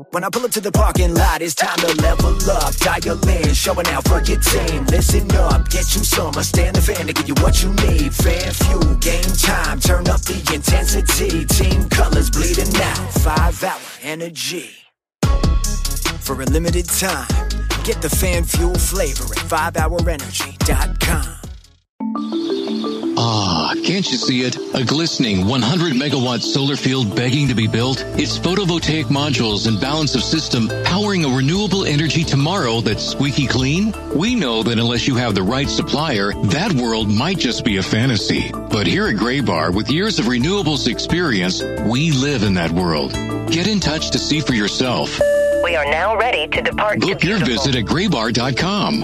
When I pull up to the parking lot, it's time to level up. Dial in, showing out for your team. Listen up, get you some. Stand the fan to give you what you need. Fan fuel, game time, turn up the intensity. Team colors bleeding out, 5-hour energy. For a limited time, get the fan fuel flavor at 5hourenergy.com. Ah, can't you see it? A glistening 100-megawatt solar field begging to be built? Its photovoltaic modules and balance of system powering a renewable energy tomorrow that's squeaky clean? We know that unless you have the right supplier, that world might just be a fantasy. But here at Graybar, with years of renewables experience, we live in that world. Get in touch to see for yourself. We are now ready to depart. Book your visit at graybar.com.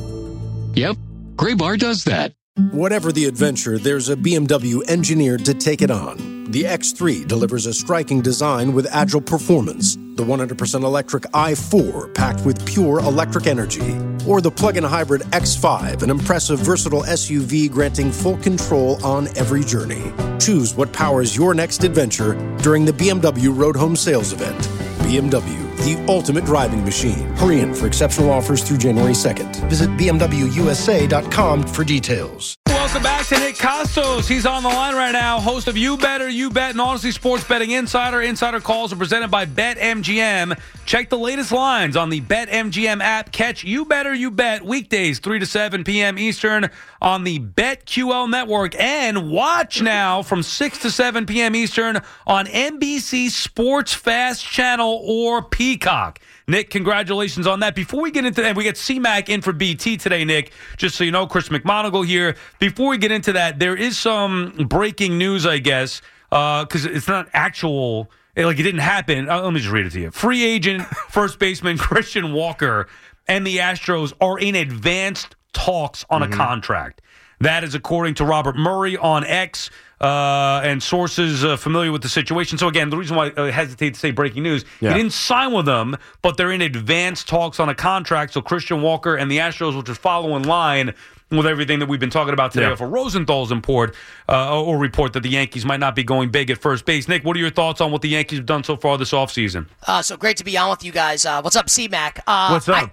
Yep, Graybar does that. Whatever the adventure, there's a BMW engineered to take it on. The X3 delivers a striking design with agile performance. The 100% electric i4 packed with pure electric energy. Or the plug-in hybrid X5, an impressive versatile SUV granting full control on every journey. Choose what powers your next adventure during the BMW Road Home Sales Event. BMW, the ultimate driving machine. Hurry in for exceptional offers through January 2nd. Visit BMWUSA.com for details. Welcome back to Nick Costos. He's on the line right now, host of You Better, You Bet, and Honestly Sports Betting Insider. Insider calls are presented by BetMGM. Check the latest lines on the BetMGM app. Catch You Better, You Bet weekdays 3 to 7 p.m. Eastern on the BetQL network. And watch now from 6 to 7 p.m. Eastern on NBC Sports Fast Channel or Peacock. Nick, congratulations on that. Before we get into that, we get C-Mac in for BT today, Nick. Just so you know, Chris McMonagle here. Before we get into that, there is some breaking news, I guess, because it's not actual, like it didn't happen. Let me just read it to you. Free agent first baseman Christian Walker and the Astros are in advanced talks on a contract. That is according to Robert Murray on X. And sources familiar with the situation. So, again, the reason why I hesitate to say breaking news, he didn't sign with them, but they're in advanced talks on a contract. So, Christian Walker and the Astros will just follow in line with everything that we've been talking about today for Rosenthal's report that the Yankees might not be going big at first base. Nick, what are your thoughts on what the Yankees have done so far this offseason? So great to be on with you guys. What's up, C-Mac? What's up?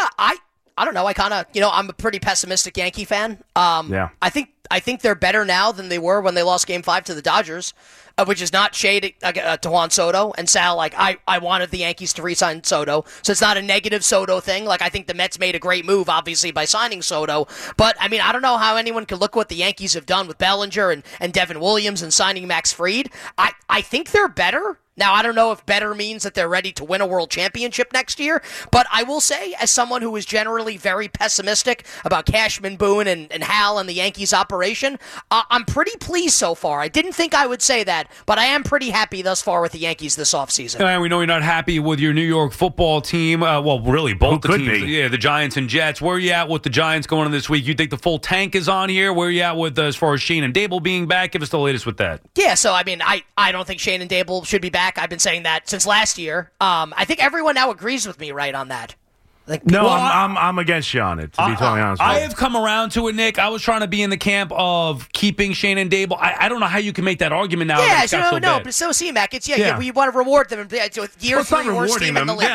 I don't know. I kind of, I'm a pretty pessimistic Yankee fan. I think they're better now than they were when they lost Game 5 to the Dodgers, which is not shade to Juan Soto. And Sal, I wanted the Yankees to re-sign Soto, so it's not a negative Soto thing. I think the Mets made a great move, obviously, by signing Soto. But, I don't know how anyone could look what the Yankees have done with Bellinger and Devin Williams and signing Max Fried. I think they're better. Now, I don't know if better means that they're ready to win a world championship next year, but I will say, as someone who is generally very pessimistic about Cashman, Boone, and Hal and the Yankees operation, I'm pretty pleased so far. I didn't think I would say that, but I am pretty happy thus far with the Yankees this offseason. And we know you're not happy with your New York football team. Well, really, both the teams. Yeah, the Giants and Jets. Where are you at with the Giants going on this week? You think the full tank is on here? Where are you at with as far as Shane and Dable being back? Give us the latest with that. Yeah, so, I don't think Shane and Dable should be back. I've been saying that since last year. I think everyone now agrees with me, right, on that. I'm against you on it, to be totally honest with you. I have come around to it, Nick. I was trying to be in the camp of keeping Shane and Dable. I don't know how you can make that argument now. Yeah, but so C-Mac, it's we want to reward them. Year 3 worst team in the league.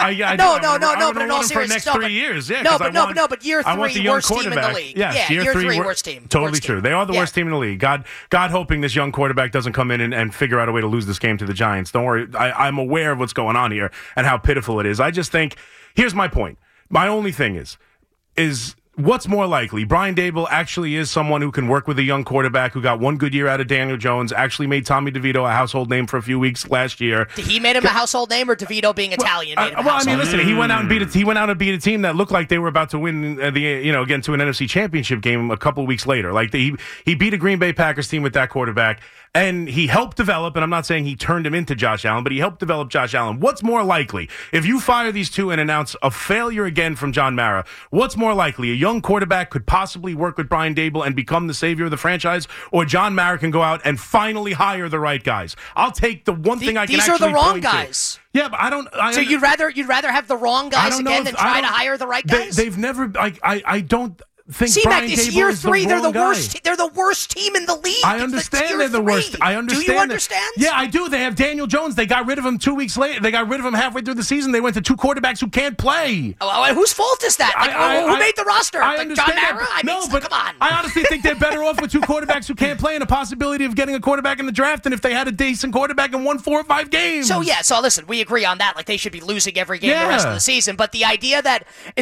But in all seriousness, for the next 3 years. Yeah, but year 3 worst team in the league. Yes, year 3 worst team. Totally true. They are the worst team in the league. God hoping this young quarterback doesn't come in and figure out a way to lose this game to the Giants. Don't worry. I'm aware of what's going on here and how pitiful it is. I just think, here's my point. My only thing is what's more likely? Brian Dable actually is someone who can work with a young quarterback who got one good year out of Daniel Jones, actually made Tommy DeVito a household name for a few weeks last year. He made him a household name, or DeVito being Italian made him a household name? Listen, he went out and beat a team that looked like they were about to win get to an NFC Championship game a couple of weeks later. He beat a Green Bay Packers team with that quarterback. And he helped develop, and I'm not saying he turned him into Josh Allen, but he helped develop Josh Allen. What's more likely? If you fire these two and announce a failure again from John Mara, what's more likely? A young quarterback could possibly work with Brian Dable and become the savior of the franchise, or John Mara can go out and finally hire the right guys? I'll take the one thing I can actually point to. These are the wrong guys. Yeah, but I don't. So you'd rather have the wrong guys again than try to hire the right guys? They've never. I don't. think C-Mac, Brian it's Daboll year is 3. They're the worst. They're the worst team in the league. I understand they're the worst. I understand. Do you understand? Yeah, I do. They have Daniel Jones. They got rid of him 2 weeks later. They got rid of him halfway through the season. They went to 2 quarterbacks who can't play. Whose fault is that? Who made the roster? I understand John Mara? But come on. I honestly think they're better off with 2 quarterbacks who can't play and a possibility of getting a quarterback in the draft than if they had a decent quarterback and won 4 or 5 games. So listen, we agree on that. Like, they should be losing every game the rest of the season. But the idea that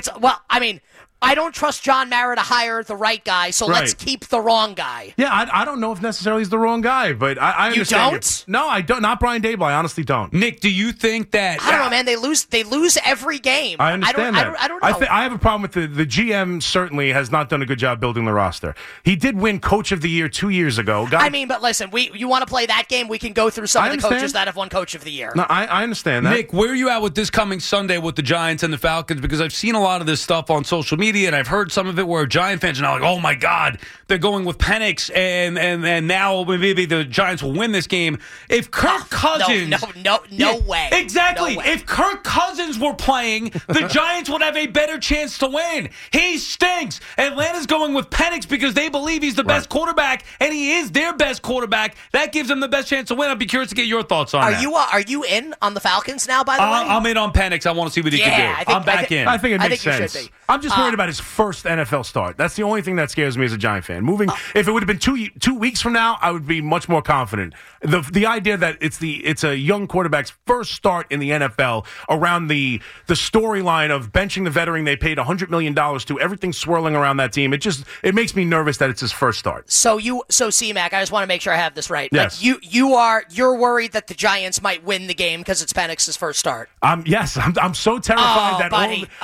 I don't trust John Mara to hire the right guy, so let's keep the wrong guy. Yeah, I don't know if necessarily he's the wrong guy, but I understand. You don't? No, I don't. Not Brian Daboll. I honestly don't. Nick, do you think that... I don't know, man. They lose every game. I understand that. I don't know. I have a problem with the GM certainly has not done a good job building the roster. He did win Coach of the Year 2 years ago. But listen, you want to play that game? We can go through some of the coaches that have won Coach of the Year. No, I understand that. Nick, where are you at with this coming Sunday with the Giants and the Falcons? Because I've seen a lot of this stuff on social media, and I've heard some of it where Giant fans are now like, oh my God, they're going with Penix, and now maybe the Giants will win this game. If Kirk Cousins... No way. Exactly. No way. If Kirk Cousins were playing, the Giants would have a better chance to win. He stinks. Atlanta's going with Penix because they believe he's the best quarterback, and he is their best quarterback. That gives them the best chance to win. I'd be curious to get your thoughts on that. Are you in on the Falcons now, by the way? I'm in on Penix. I want to see what he can do. I'm back in. I think it makes sense. You should be. I'm just worried about his first NFL start. That's the only thing that scares me as a Giant fan. If it would have been 2 weeks from now, I would be much more confident. The idea that it's a young quarterback's first start in the NFL around the storyline of benching the veteran they paid $100 million to, everything swirling around that team, it makes me nervous that it's his first start. So C-Mac, I just want to make sure I have this right. Yes. Like you're worried that the Giants might win the game because it's Penix's first start. Yes, I'm so terrified that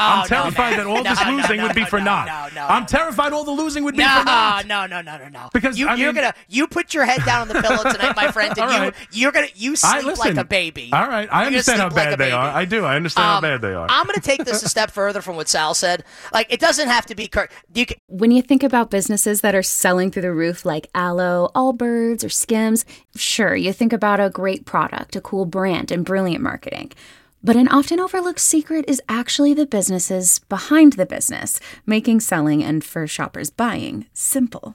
that all this losing would be for naught. I'm terrified all the losing would be for naught. No. Because you put your head down on the pillow tonight, my friend, and you sleep like a baby. All right, I understand how bad they are. I do. I understand how bad they are. I'm going to take this a step further from what Sal said. Like, it doesn't have to be Kirk. When you think about businesses that are selling through the roof like Aloe, Allbirds, or Skims, sure, you think about a great product, a cool brand, and brilliant marketing. But an often overlooked secret is actually the businesses behind the business, making selling and for shoppers buying simple.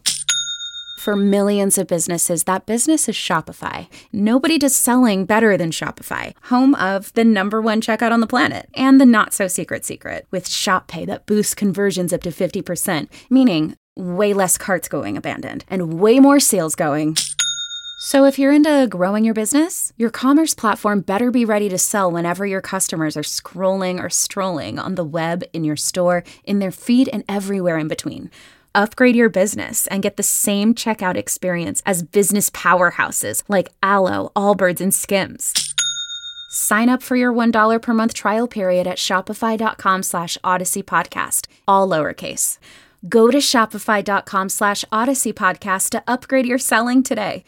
For millions of businesses, that business is Shopify. Nobody does selling better than Shopify, home of the #1 checkout on the planet and the not-so-secret secret with Shop Pay that boosts conversions up to 50%, meaning way less carts going abandoned and way more sales going. So if you're into growing your business, your commerce platform better be ready to sell whenever your customers are scrolling or strolling on the web, in your store, in their feed, and everywhere in between. Upgrade your business and get the same checkout experience as business powerhouses like Aloe, Allbirds, and Skims. Sign up for your $1 per month trial period at shopify.com/Odyssey Podcast, all lowercase. Go to shopify.com/Odyssey Podcast to upgrade your selling today.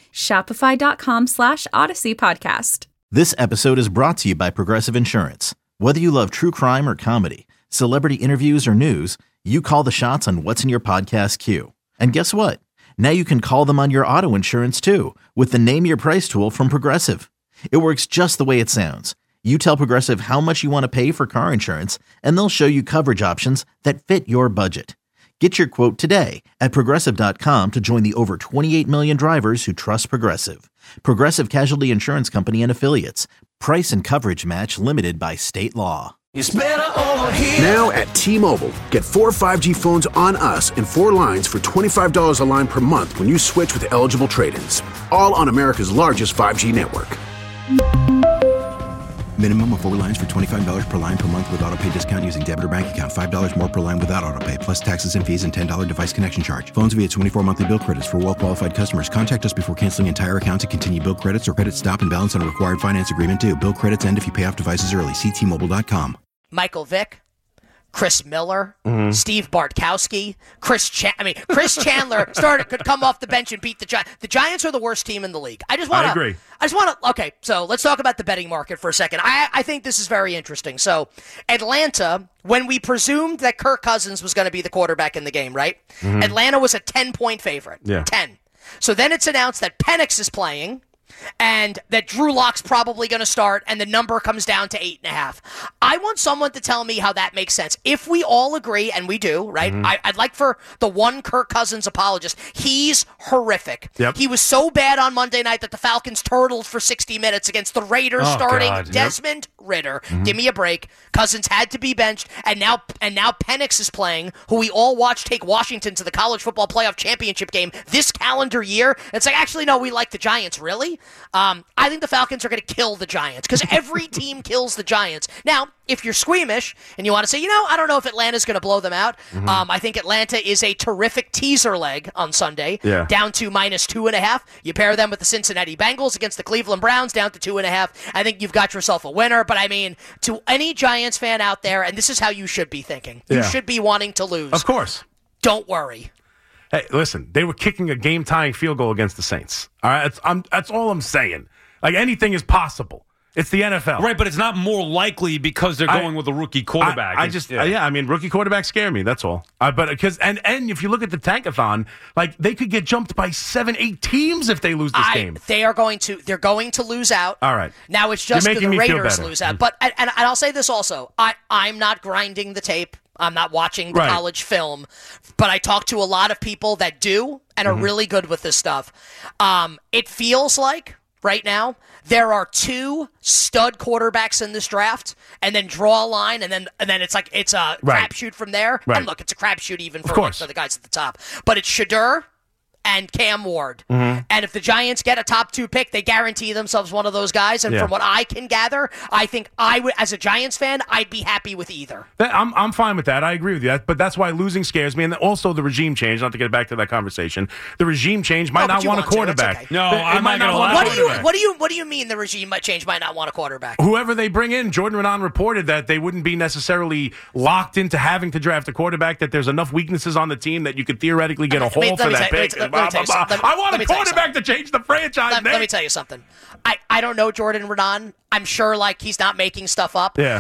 Shopify.com/Odyssey Podcast. This episode is brought to you by Progressive Insurance. Whether you love true crime or comedy, celebrity interviews or news, you call the shots on what's in your podcast queue. And guess what? Now you can call them on your auto insurance too with the Name Your Price tool from Progressive. It works just the way it sounds. You tell Progressive how much you want to pay for car insurance, and they'll show you coverage options that fit your budget. Get your quote today at Progressive.com to join the over 28 million drivers who trust Progressive. Progressive Casualty Insurance Company and Affiliates. Price and coverage match limited by state law. It's better over here. Now at T-Mobile, get 4 5G phones on us and 4 lines for $25 a line per month when you switch with eligible trade-ins. All on America's largest 5G network. Minimum of 4 lines for $25 per line per month with autopay discount using debit or bank account. $5 more per line without autopay, plus taxes and fees and $10 device connection charge. Phones via 24 monthly bill credits for well-qualified customers. Contact us before canceling entire account to continue bill credits or credit stop and balance on a required finance agreement due. Bill credits end if you pay off devices early. See T-Mobile.com. Michael Vick, Chris Miller, Steve Bartkowski, Chris Chandler could come off the bench and beat the Giants. The Giants are the worst team in the league. I agree. Okay, so let's talk about the betting market for a second. I think this is very interesting. So Atlanta, when we presumed that Kirk Cousins was going to be the quarterback in the game, right? Atlanta was a 10-point favorite. Yeah. 10. So then it's announced that Penix is playing. and that Drew Lock's probably going to start, and the number comes down to 8.5. I want someone to tell me how that makes sense. If we all agree, and we do, right? I'd like for the one Kirk Cousins apologist. He's horrific. Yep. He was so bad on Monday night that the Falcons turtled for 60 minutes against the Raiders starting Desmond Ridder. Give me a break. Cousins had to be benched, and now Penix is playing, who we all watched take Washington to the college football playoff championship game this calendar year. It's like, actually, no, we like the Giants, really? I think the Falcons are going to kill the Giants because every team kills the Giants. Now, if you're squeamish and you want to say, I don't know if Atlanta's going to blow them out, I think Atlanta is a terrific teaser leg on Sunday, down to -2.5. You pair them with the Cincinnati Bengals against the Cleveland Browns, down to 2.5. I think you've got yourself a winner. But I mean, to any Giants fan out there, and this is how you should be thinking. You should be wanting to lose. Of course. Don't worry. Hey, listen, they were kicking a game-tying field goal against the Saints. All right, that's all I'm saying. Like, anything is possible. It's the NFL. Right, but it's not more likely because they're going with a rookie quarterback. Rookie quarterbacks scare me, that's all. But if you look at the Tankathon, like, they could get jumped by 7-8 teams if they lose this game. They're going to lose out. All right. Now it's just the Raiders lose out. But and I'll say this also. I'm not grinding the tape. I'm not watching the college film, but I talk to a lot of people that do and are really good with this stuff. It feels like right now there are 2 stud quarterbacks in this draft, and then draw a line, and then it's like it's a crapshoot from there. Right. And look, it's a crapshoot even for the guys at the top. But it's Shedeur and Cam Ward. And if the Giants get a top 2 pick, they guarantee themselves one of those guys. And from what I can gather, I think I would, as a Giants fan, I'd be happy with either. I'm fine with that. I agree with you. But that's why losing scares me. And also the regime change, not to get back to that conversation, the regime change might not want a quarterback. Okay. No, I'm not going to allow it. What do you mean the regime change might not want a quarterback? Whoever they bring in, Jordan Renan reported that they wouldn't be necessarily locked into having to draft a quarterback, that there's enough weaknesses on the team that you could theoretically get a haul for that pick. I want a quarterback to change the franchise. Let me tell you something. I don't know Jordan Renan. I'm sure like he's not making stuff up. Yeah.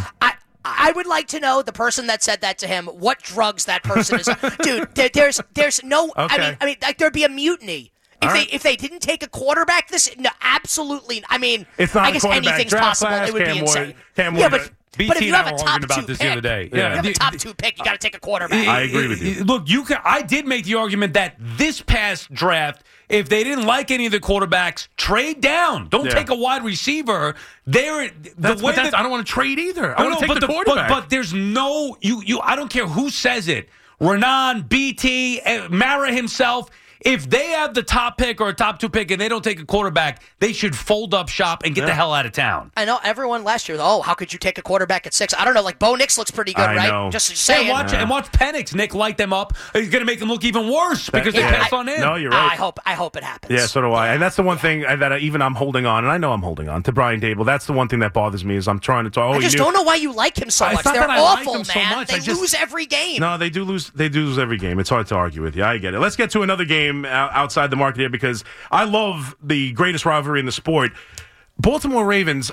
I would like to know the person that said that to him, what drugs that person is on. Dude, there's no okay. I mean like there'd be a mutiny. If they didn't take a quarterback absolutely. I mean, it's not I guess anything's possible. It would be insane. But if you have a top 2 pick, the other day. If you have a top 2 pick, you got to take a quarterback. I agree with you. Look, I did make the argument that this past draft, if they didn't like any of the quarterbacks, trade down. Don't take a wide receiver. I don't want to trade either. I want to take the quarterback. But there's no I don't care who says it. Renan, BT, Mara himself. If they have the top pick or a top 2 pick and they don't take a quarterback, they should fold up shop and get the hell out of town. I know everyone last year, how could you take a quarterback at 6? I don't know, like Bo Nix looks pretty good, right? Know. Just saying. And watch Penix. Nick light them up. He's going to make them look even worse because they pass on him. No, you're right. I hope it happens. Yeah, so do I. And that's the one thing that I'm holding on, and I know I'm holding on to Brian Dable. That's the one thing that bothers me is I'm trying to talk. I just don't know why you like him so much. They're awful, man. They lose every game. No, they do lose. They do lose every game. It's hard to argue with you. I get it. Let's get to another game outside the market here because I love the greatest rivalry in the sport. Baltimore Ravens,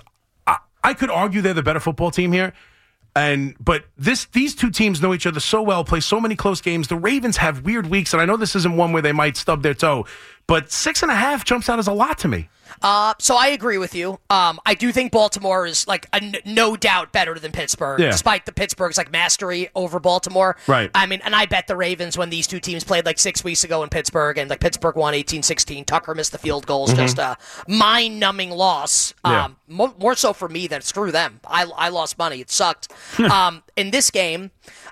I could argue they're the better football team here. But these 2 teams know each other so well, play so many close games. The Ravens have weird weeks, and I know this isn't one where they might stub their toe, but 6.5 jumps out as a lot to me. So I agree with you. I do think Baltimore is like no doubt better than Pittsburgh, despite the Pittsburgh's like mastery over Baltimore. Right. I mean, and I bet the Ravens when these 2 teams played like 6 weeks ago in Pittsburgh, and like Pittsburgh won 18-16. Tucker missed the field goals, just a mind-numbing loss. More so for me than screw them. I lost money. It sucked. In this game,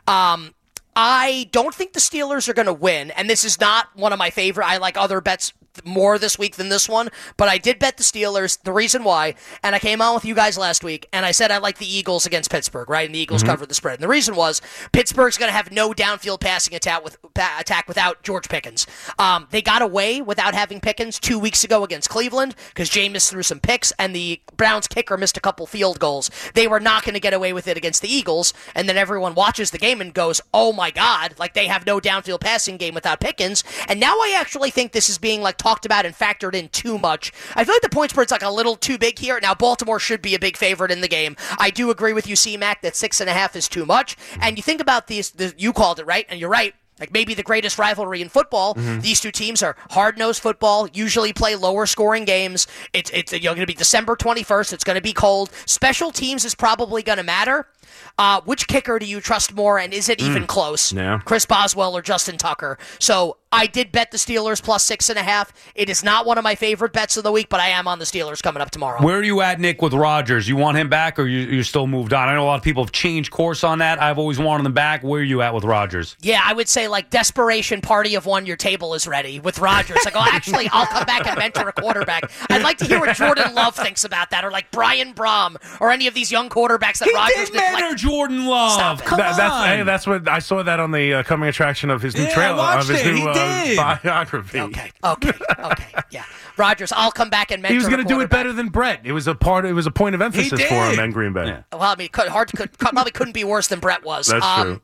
I don't think the Steelers are going to win, and this is not one of my favorite. I like other bets more this week than this one, but I did bet the Steelers. The reason why, and I came on with you guys last week, and I said I like the Eagles against Pittsburgh, right? And the Eagles covered the spread. And the reason was Pittsburgh's going to have no downfield passing attack without George Pickens. They got away without having Pickens 2 weeks ago against Cleveland because Jameis threw some picks, and the Browns kicker missed a couple field goals. They were not going to get away with it against the Eagles, and then everyone watches the game and goes, oh my God, like they have no downfield passing game without Pickens. And now I actually think this is being like talked about and factored in too much. I feel like the point spread's like a little too big here. Now, Baltimore should be a big favorite in the game. I do agree with you, C-Mac, that 6.5 is too much. And you think about these, you called it, right? And you're right. like maybe the greatest rivalry in football. These two teams are hard-nosed football, usually play lower-scoring games. It's going to be December 21st. It's going to be cold. Special teams is probably going to matter. Which kicker do you trust more, and is it even close? Yeah. Chris Boswell or Justin Tucker? So I did bet the Steelers plus 6.5. It is not one of my favorite bets of the week, but I am on the Steelers coming up tomorrow. Where are you at, Nick, with Rodgers? You want him back, or you're still moved on? I know a lot of people have changed course on that. I've always wanted him back. Where are you at with Rodgers? Yeah, I would say like desperation party of one, your table is ready with Rodgers. Like, oh, actually, I'll come back and mentor a quarterback. I'd like to hear what Jordan Love thinks about that, or like Brian Brom, or any of these young quarterbacks that Rodgers did mentor Jordan Love. Come on. That's what I saw that on the coming attraction of his new trailer, of his new biography. Okay, yeah. Rodgers, I'll come back and mentor. He was going to do it better than Brett. It was a point of emphasis for him in Green Bay. Yeah. Well, I mean, probably couldn't be worse than Brett was. That's true.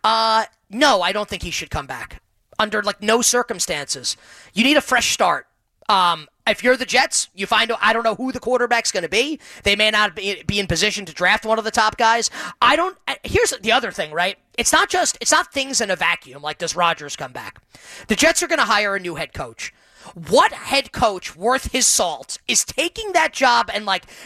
No, I don't think he should come back under like no circumstances. You need a fresh start. If you're the Jets, you find I don't know who the quarterback's going to be. They may not be in position to draft one of the top guys. Here's the other thing, right? It's not things in a vacuum. Like, does Rodgers come back? The Jets are going to hire a new head coach. What head coach worth his salt is taking that job and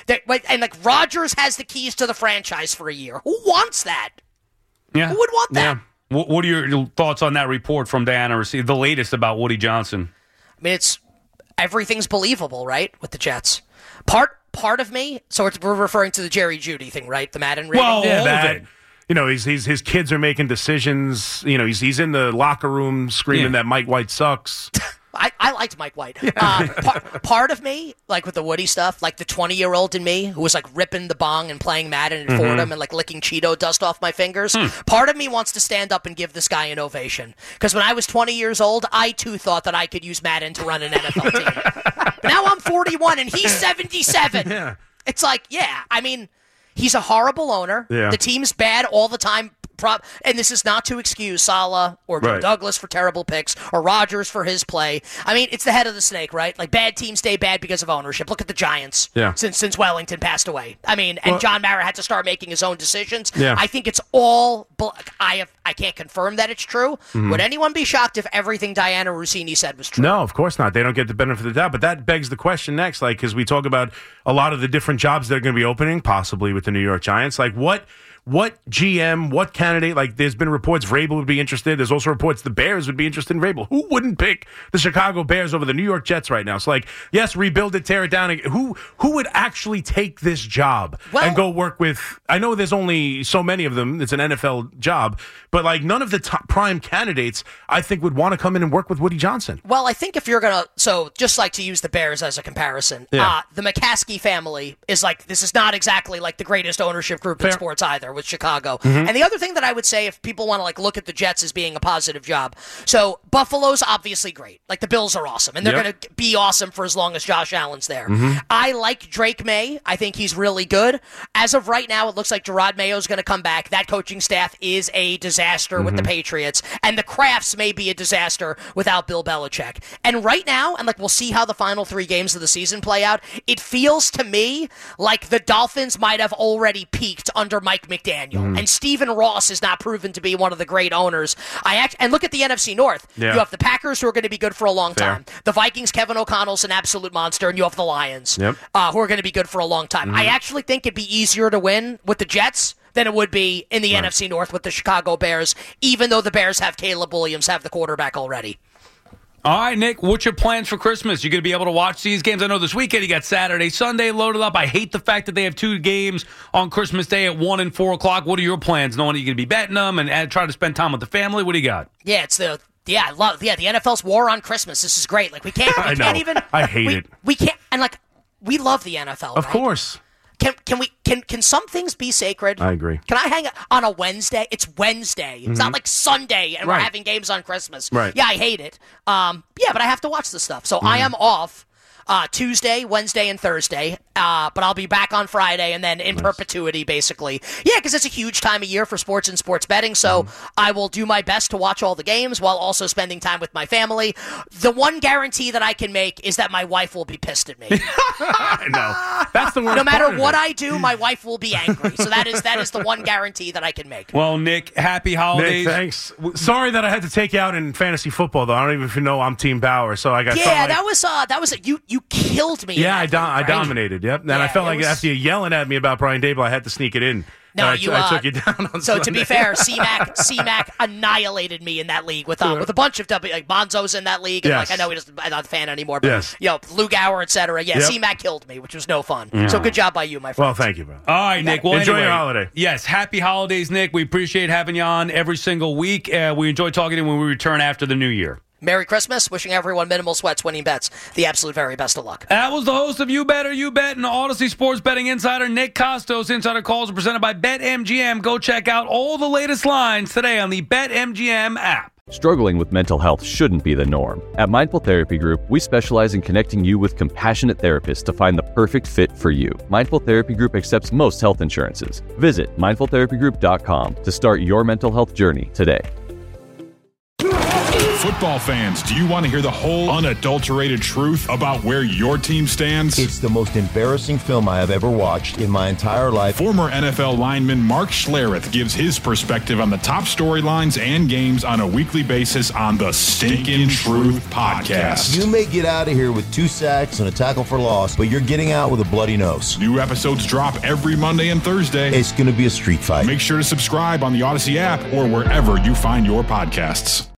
Rodgers has the keys to the franchise for a year? Who wants that? Yeah. Who would want that? Yeah. What are your thoughts on that report from Diana Rossi, the latest about Woody Johnson? I mean, everything's believable, right, with the Jets. Part of me, so we're referring to the Jerry Jeudy thing, right? The Madden rating? Well, that. His kids are making decisions. He's in the locker room screaming that Mike White sucks. I liked Mike White. Part of me, like with the Woody stuff, like the 20-year-old in me who was like ripping the bong and playing Madden and Fordham and like licking Cheeto dust off my fingers. Part of me wants to stand up and give this guy an ovation. Because when I was 20 years old, I too thought that I could use Madden to run an NFL team. Now I'm 41 and he's 77. Yeah. It's like, I mean, he's a horrible owner. Yeah. The team's bad all the time. And this is not to excuse Saleh or Joe Douglas for terrible picks or Rodgers for his play. I mean, it's the head of the snake, right? Like, bad teams stay bad because of ownership. Look at the Giants since Wellington passed away. I mean, and John Mara had to start making his own decisions. Yeah. I think it's all I can't confirm that it's true. Would anyone be shocked if everything Diana Rossini said was true? No, of course not. They don't get the benefit of the doubt. But that begs the question next, like, because we talk about a lot of the different jobs that are going to be opening, possibly with the New York Giants. Like, what GM, what candidate, like there's been reports Vrabel would be interested. There's also reports the Bears would be interested in Vrabel. Who wouldn't pick the Chicago Bears over the New York Jets right now? So like, yes, rebuild it, tear it down. Who would actually take this job and go work with, I know there's only so many of them. It's an NFL job, but like none of the top prime candidates I think would want to come in and work with Woody Johnson. Well, I think if you're going to, so just like to use the Bears as a comparison, the McCaskey family is like, this is not exactly like the greatest ownership group in sports either. With Chicago. And the other thing that I would say, if people want to like look at the Jets as being a positive job, so Buffalo's obviously great. Like the Bills are awesome, and they're going to be awesome for as long as Josh Allen's there. I like Drake May. I think he's really good. As of right now, it looks like Gerard Mayo's going to come back. That coaching staff is a disaster with the Patriots, and the Crafts may be a disaster without Bill Belichick. And right now, and like we'll see how the final 3 games of the season play out, it feels to me like the Dolphins might have already peaked under Mike McDaniel. And Stephen Ross is not proven to be one of the great owners. And look at the NFC North. You have the Packers, who are going to be good for a long time. The Vikings, Kevin O'Connell's an absolute monster, and you have the Lions, who are going to be good for a long time. I actually think it'd be easier to win with the Jets than it would be in the NFC North with the Chicago Bears, even though the Bears have Caleb Williams, have the quarterback already. All right, Nick, what's your plans for Christmas? You going to be able to watch these games? I know this weekend you got Saturday, Sunday loaded up. I hate the fact that they have 2 games on Christmas Day at 1 and 4 o'clock. What are your plans, knowing you're going to be betting them and trying to spend time with the family? What do you got? Yeah, it's the NFL's war on Christmas. This is great. Like, we can't even. I hate it. We can't, and like, we love the NFL. Of course. Can some things be sacred? I agree. Can I hang on a Wednesday? It's Wednesday. It's not like Sunday and we're having games on Christmas. Right. Yeah, I hate it. But I have to watch this stuff. So I am off. Tuesday, Wednesday, and Thursday. But I'll be back on Friday and then in perpetuity, basically. Yeah, because it's a huge time of year for sports and sports betting, so I will do my best to watch all the games while also spending time with my family. The one guarantee that I can make is that my wife will be pissed at me. No, that's the worst. No matter what I do, my wife will be angry. So that is the one guarantee that I can make. Well, Nick, happy holidays. Nick, thanks. Sorry that I had to take you out in fantasy football, though. I don't even know I'm Team Bauer, so I got. Yeah, that was you killed me. Yeah, I dominated. Yep, and I felt like after you yelling at me about Brian Dable, I had to sneak it in. No, I took you down on So Sunday. to be fair, C-Mac annihilated me in that league with a bunch of Bonzo's in that league. And Yes. I know he's not a fan anymore, but Lou Gower, etc. Yeah, Yep. C-Mac killed me, which was no fun. So good job by you, my friend. Well, thank you, bro. All right, Nick. Well, enjoy anyway, your holiday. Yes, happy holidays, Nick. We appreciate having you on every single week. We enjoy talking to you when we return after the new year. Merry Christmas. Wishing everyone minimal sweats, winning bets. The absolute very best of luck. That was the host of You Better You Bet and Odyssey Sports Betting Insider, Nick Costos. Insider calls are presented by BetMGM. Go check out all the latest lines today on the BetMGM app. Struggling with mental health shouldn't be the norm. At Mindful Therapy Group, we specialize in connecting you with compassionate therapists to find the perfect fit for you. Mindful Therapy Group accepts most health insurances. Visit mindfultherapygroup.com to start your mental health journey today. Football fans, do you want to hear the whole unadulterated truth about where your team stands? It's the most embarrassing film I have ever watched in my entire life. Former NFL lineman Mark Schlereth gives his perspective on the top storylines and games on a weekly basis on the Stinkin' Truth Podcast. You may get out of here with 2 sacks and a tackle for loss, but you're getting out with a bloody nose. New episodes drop every Monday and Thursday. It's going to be a street fight. Make sure to subscribe on the Odyssey app or wherever you find your podcasts.